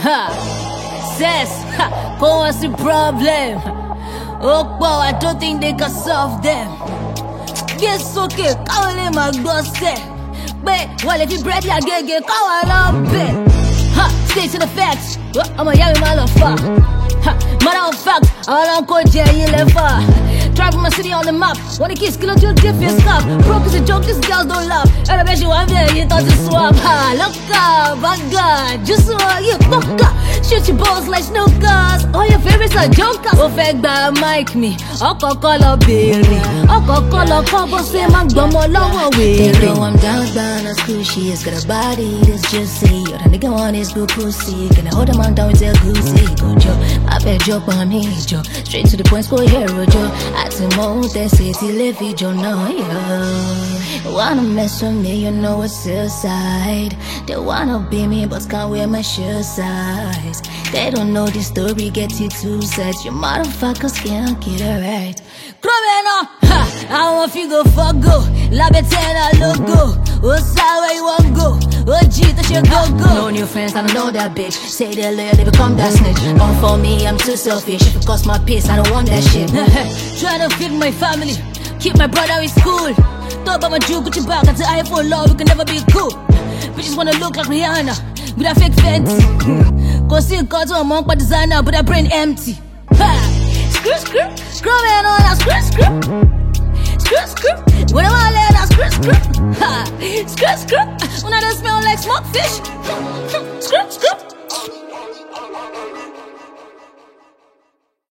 Says, what's the problem? Oh, boy, I don't think they can solve them. Yes, okay, call him a gossip. But, well, if you break your gig, call a lump it. Stay to the facts. I'm a young motherfucker. Matter of fact, I don't go jail, you left far. Driving my city on the map. Wanna kiss, kill until diff your scalp. Broke is a joke, these girls don't laugh. And I bet you I'm there, you thought to swap. Look up, my God, just so you fuck up. Shoot your balls like snookers. All your favorites are jokers. Oh, fake that mic me. Oko color berry. Oko color cover, say my gummo lower way. They know I'm down, as cool she is. Got a body that's juicy. Or the nigga want is good pussy. Can I hold him on down with a goosey? Go Joe, I bet joke on me, Joe. Straight to the point, score hero, Joe. I tell more that city live it, Joe, no, yo. Wanna mess with me, you know it's suicide. They wanna be me, but can't wear my shoe size. They don't know the story, get it too sad. You motherfuckers can't get it right. Croveno, I want you go fuck go. La betena logo. What's that where you want go? Oh, gee, that you go. No new friends, I don't know that bitch. Say they're loyal, they become that snitch. Come for me, I'm too selfish. If it costs my peace, I don't want that shit. Trying to feed my family, keep my brother in school. Talk about my Jew, put your back until I have for love, we can never be cool. Bitches wanna look like Rihanna, with a fake fancy. Go see a car to a monk, but designer, but that brain empty. Screw man on that screw. When I'm all in that screw. When I don't smell like smoke fish. Screw.